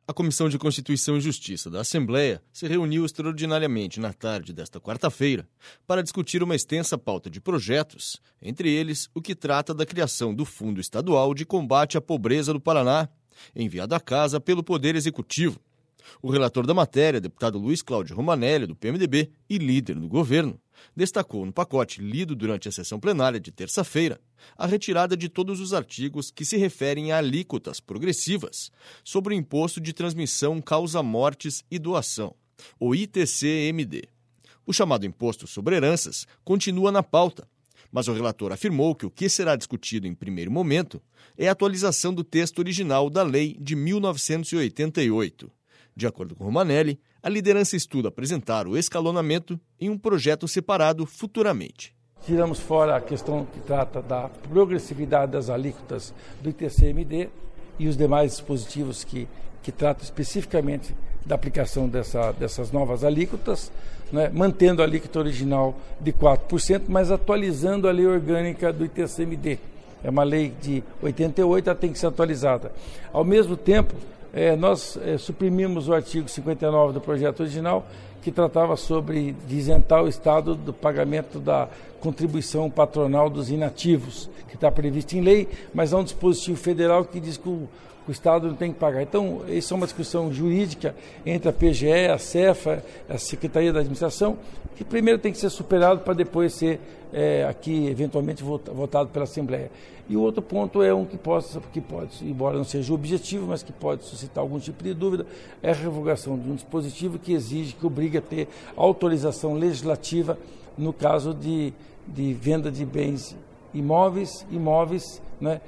A Comissão de Constituição e Justiça da Assembleia se reuniu extraordinariamente na tarde desta quarta-feira para discutir uma extensa pauta de projetos, entre eles o que trata da criação do Fundo Estadual de Combate à Pobreza do Paraná, enviado à casa pelo Poder Executivo. O relator da matéria, deputado Luiz Cláudio Romanelli, do PMDB e líder do governo, destacou no pacote lido durante a sessão plenária de terça-feira a retirada de todos os artigos que se referem a alíquotas progressivas sobre o Imposto de Transmissão Causa-Mortes e Doação, o ITCMD. O chamado Imposto sobre Heranças continua na pauta, mas o relator afirmou que o que será discutido em primeiro momento é a atualização do texto original da Lei de 1988. De acordo com Romanelli, a liderança estuda apresentar o escalonamento em um projeto separado futuramente. Tiramos fora a questão que trata da progressividade das alíquotas do ITCMD e os demais dispositivos que tratam especificamente da aplicação dessas novas alíquotas, né, mantendo a alíquota original de 4%, mas atualizando a lei orgânica do ITCMD. É uma lei de 88, ela tem que ser atualizada. Ao mesmo tempo, nós suprimimos o artigo 59 do projeto original, que tratava sobre de isentar o Estado do pagamento da contribuição patronal dos inativos, que está previsto em lei, mas há um dispositivo federal que diz que o Estado não tem que pagar. Então, isso é uma discussão jurídica entre a PGE, a Cefa, a Secretaria da Administração, que primeiro tem que ser superado para depois ser aqui, eventualmente, votado pela Assembleia. E o outro ponto é que pode, embora não seja o objetivo, mas que pode suscitar algum tipo de dúvida, é a revogação de um dispositivo que exige, que obriga a ter autorização legislativa no caso de venda de bens imóveis, né,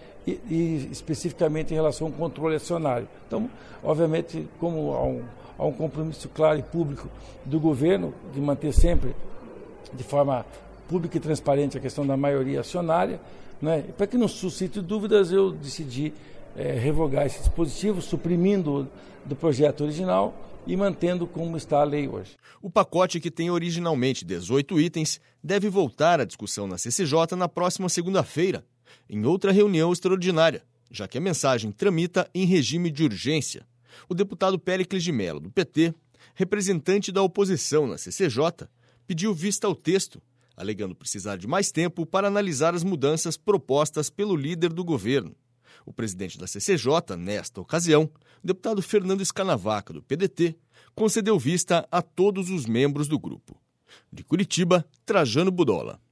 e especificamente em relação ao controle acionário. Então, obviamente, como há um compromisso claro e público do governo de manter sempre de forma pública e transparente a questão da maioria acionária, né, para que não suscite dúvidas, eu decidi revogar esse dispositivo, suprimindo do projeto original e mantendo como está a lei hoje. O pacote, que tem originalmente 18 itens, deve voltar à discussão na CCJ na próxima segunda-feira, em outra reunião extraordinária, já que a mensagem tramita em regime de urgência. O deputado Péricles de Mello, do PT, representante da oposição na CCJ, pediu vista ao texto, alegando precisar de mais tempo para analisar as mudanças propostas pelo líder do governo. O presidente da CCJ, nesta ocasião, o deputado Fernando Scanavaca, do PDT, concedeu vista a todos os membros do grupo. De Curitiba, Trajano Budola.